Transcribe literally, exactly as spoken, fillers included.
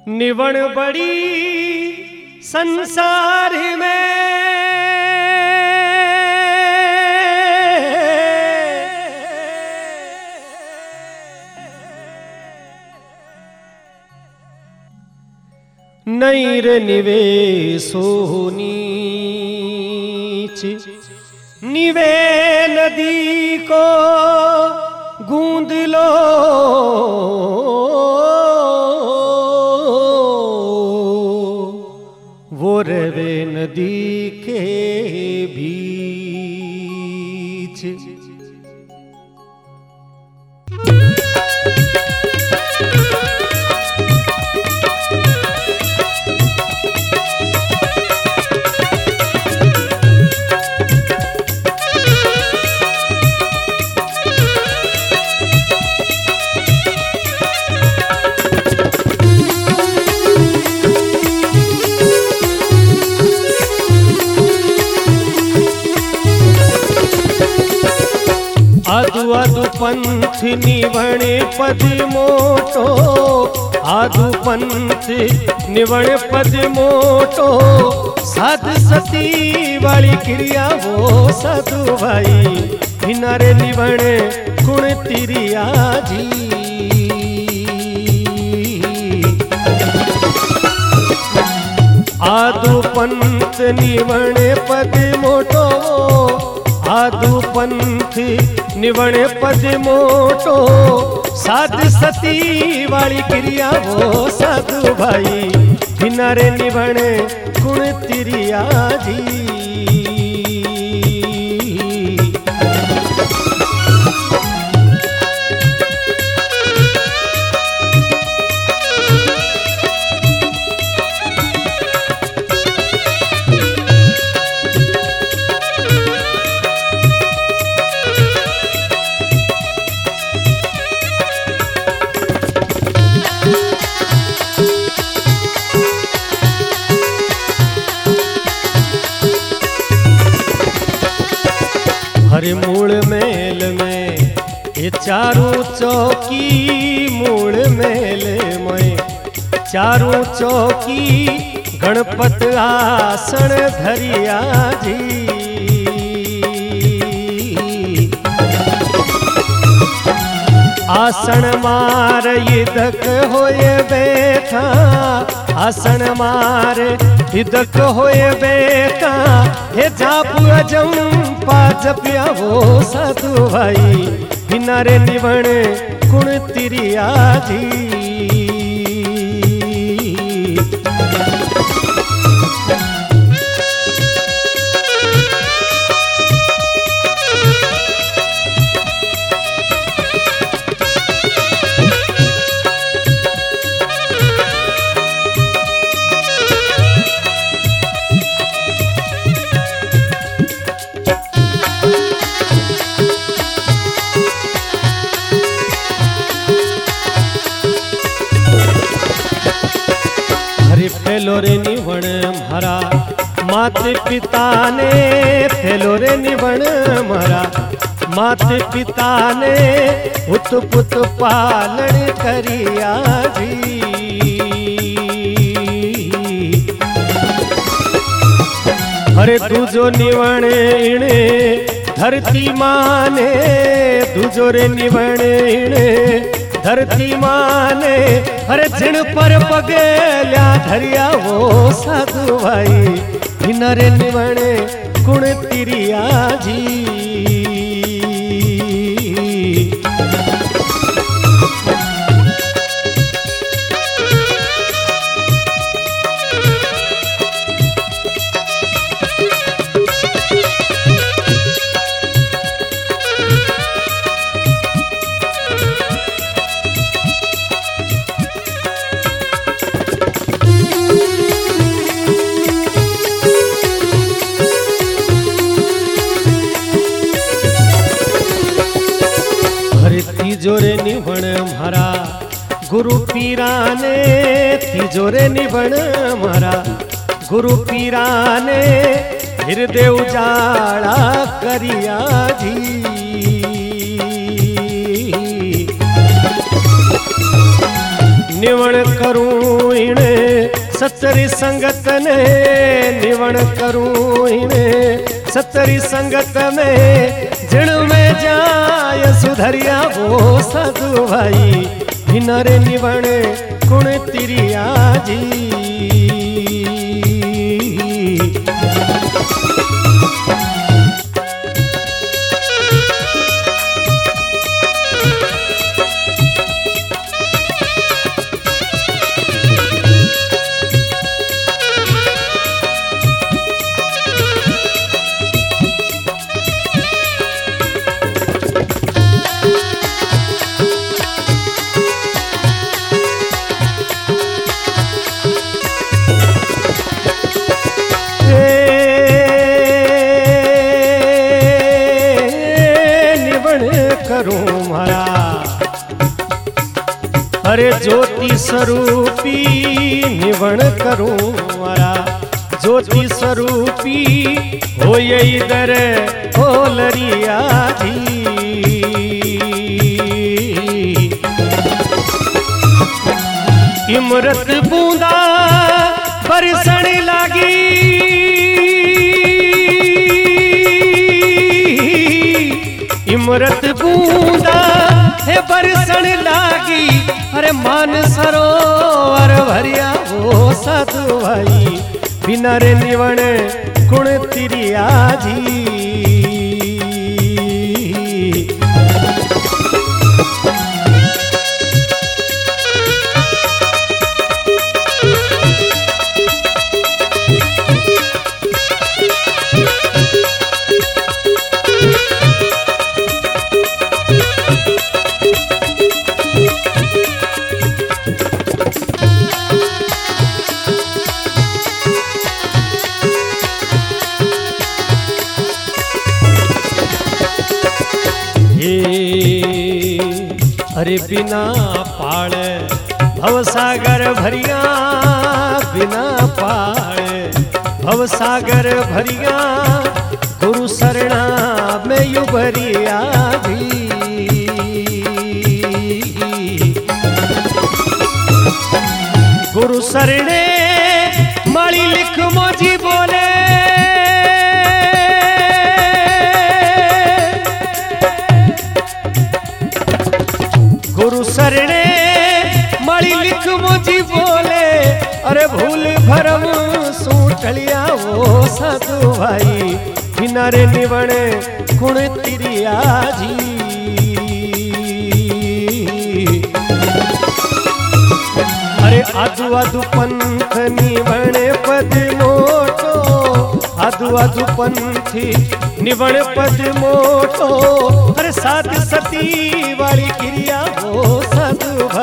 निवण बड़ी संसार में नैर निवे सोनीच निवे नदी को गूंद लो वो रवे नदी के बीच। आदु आदु पंथ निवणे पद मोटो, आदु पंथ निवणे पद मोटो, साध सती वाली क्रिया वो साधु भाई किनारे निवणे गुण तिरिया जी। आदु पंथ निवणे पद मोटो, आदु पंथ निवणे पद मोटो, साध सती वाली क्रिया वो साधु भाई किनारे निवणे गुण तिरिया जी। हरे मूल मेल में ये चारों चौकी, मूल मेल में चारों चौकी, गणपत आसन धरिया जी। आसन मार इदक होए बैठा, आसन मार इदक होए बैठा, हे जाप अजंपा जपिया वो साधु भाई किनारे निवण गुण तिरिया जी। फेलो रे निवण मारा माते पिता ने, फेलो रे निवण मारा माते पिता ने, उत पुत पालन करिया जी। अरे दूजो निवण इणे धरती माने, दूजो रे निवण इणे धरती माने, अरे जिन पर पगेल्या धरिया वो साधु भाई किनारे निवणे गुण तिरिया जी। तिजोरे निवण मारा गुरु पीरा ने, तिजोरे निवण मारा गुरु पीरा ने, हृदय उजाड़ा करिया जी। निवण करूं इने सतरी संगत ने निवण करूं इने सतरी संगत में जिण में जाय सुधरिया वो साधु भाई हिनरे निवण कुण तिरिया जी। करूं मारा अरे ज्योति स्वरूपी निवण करूं मारा ज्योति स्वरूपी हो इधर ओलरिया जी। इमरत बूंदा बरसण लागी इमरत बूंदा है बरसण लागी अरे मान सरोवर भरिया वो साधु भाई बिना रे निवण कुण तिरिया जी। अरे बिना पाड़ भवसागर भरिया बिना पाड़ भवसागर भरिया गुरु शरणा में युबरिया भी। गुरु शरणे माली लिख मोजी बोले गुरु शरणे मणि लिख मुझी बोले अरे भूल भरम सूटलिया वो साधु भाई किनारे निवण कुण तिरिया जी। अरे आदु आदु पंथ निवण पद मोटो आदु आदु पंथी निवण पद मोटो अरे साध सती वाली क्रिया वो साधु भाई